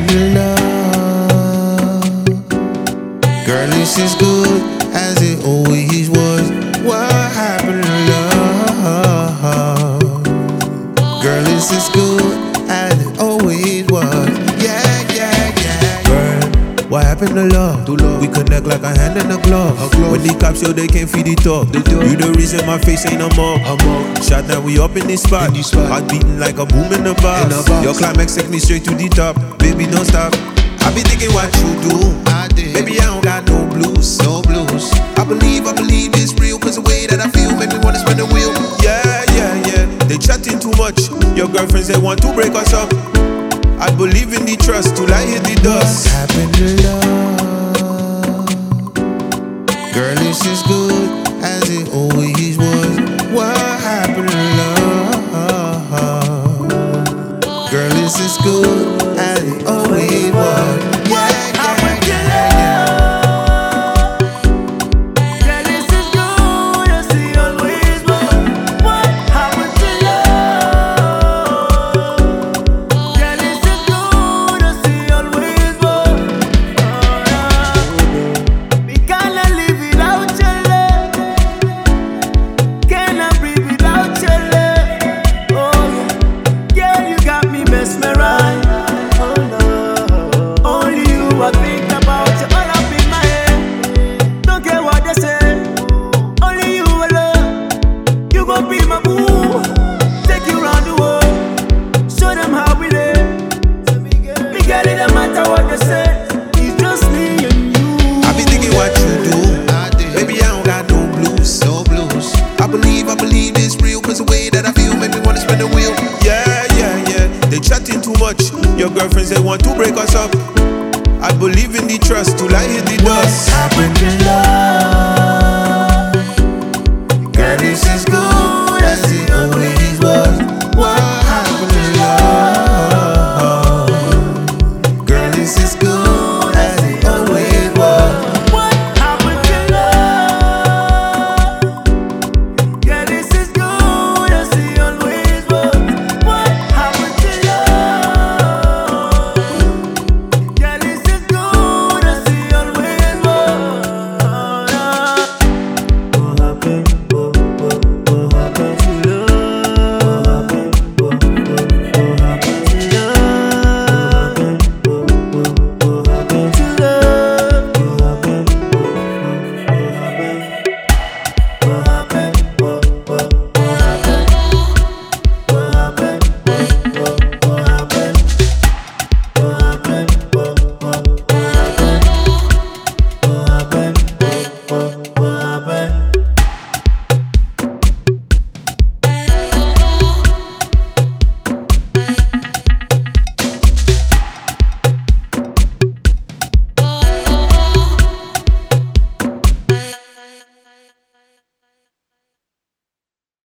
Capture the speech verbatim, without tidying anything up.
happened to love? Girl, this is good as it always was. What happened to love? Girl, this is good as it always was. Yeah, yeah, yeah. Girl, what happened to love? To love. We connect like a hand in a glove. A glove. When the cops show they can't feed it up. They do. You the reason my face ain't a mug. A mug. Shot now we up in this spot. In this spot. Heart beating like a boom in the box. In the box. Your climax take me straight to the top. Baby, don't stop. I be thinking what you do. I did. Baby, I don't got no blues. No blues. I believe, I believe it's real. Cause the way that I feel make me wanna spin the wheel. Yeah, yeah, yeah. They chatting too much. Your girlfriends, they want to break us up. I believe in the trust till I hit the dust. What happened to love? Girl, this is good as it always was. What happened to love? Girl, this is good as it always was. Yeah, yeah, yeah, yeah. Girl, this is good as it always was. What happened to love? Girl, this is good as it always was. Oh, yeah. We cannot live without your love. Cannot breathe without your love. Oh, yeah. Girl, you got me mesmerized. Oh, no. Only you I think about. You all up in my head. Don't care what they say. Only you alone. You gon' be my boo. Take you round the world. Show them how we live. Me girl, it don't matter what they say. It's just me and you. I be thinking what you do. I did. Baby, I don't got no blues. No blues. I believe, I believe it's real. Cause the way that I feel make me wanna spin the wheel. Yeah, yeah, yeah. They chatting too much. Your girlfriends, they want to break us up. I believe in the trust till I hit the dust. Happened to love. Girl, this is good